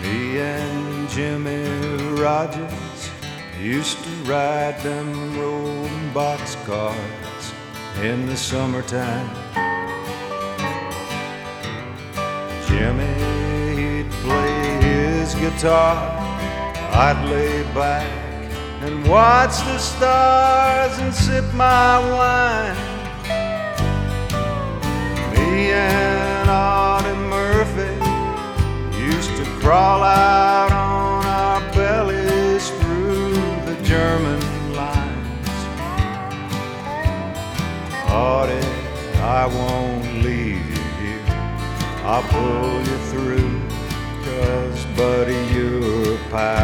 Me and Jimmy Rogers used to ride them rolling boxcars in the summertime. Jimmy, he'd play his guitar, I'd lay back and watch the stars and sip my wine. Me and Audie Murphy used to crawl out on our bellies through the German lines. Audie, I won't leave you here, I'll pull you through, 'cause buddy, you're a pal